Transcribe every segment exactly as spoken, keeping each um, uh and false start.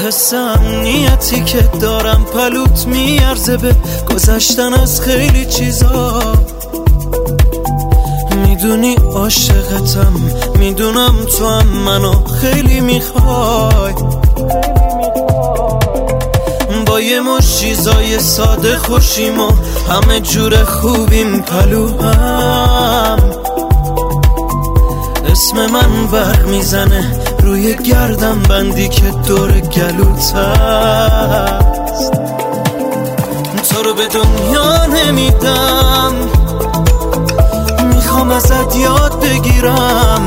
حس امنیتی که دارم پلوت میارزه به گذشتن از خیلی چیزا. میدونی عاشقتم، میدونم تو هم منو خیلی میخوای. با یه مش چیزای ساده خوشیم و همه جور خوبیم پلوهم. اسم من برق میزنه روی گردن بندی که دور گلوت هست. تو رو به دنیا نمیدم، میخوام ازت یاد بگیرم.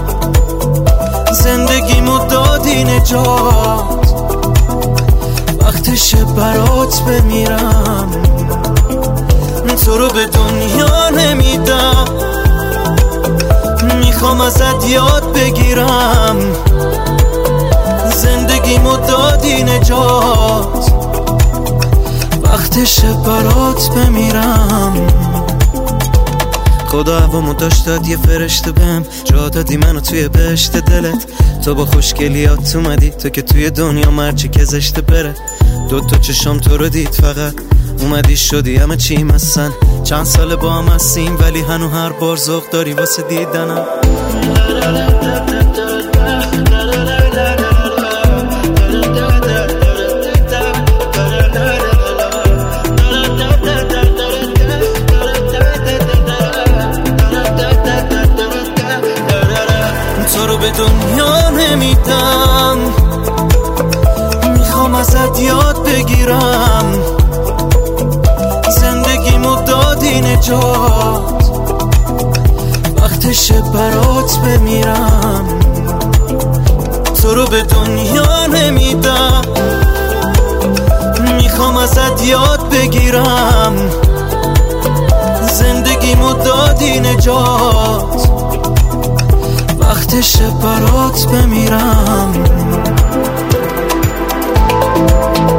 زندگیمو دادی نجات، وقتشه برات بمیرم. تو رو به دنیا نمیدم، میخوام ازت یاد بگیرم. زندگیمو دادی نجات، وقتشه برات بمیرم. خدا هوامو داشت داد یه فرشته بهم، جا دادی منو توی بهشت دلت. تو با خوشگلیات اومدی، تو که توی دنیا مرچی که زشته بره. دو تا چشم تو رو دید فقط اومدی شدی همه چیم هستن. چند سال با هم هستیم ولی هنو هر بار ذوق داری واسه دیدنم. تو رو به دنیا نمیدم، میخوام ازت یاد بگیرم. زندگیمو دادی نجات، وقتشه برات بمیرم. تو رو به دنیا نمیدم، میخوام ازت یاد بگیرم. زندگیمو دادی نجات، وقتشه برات بمیرم.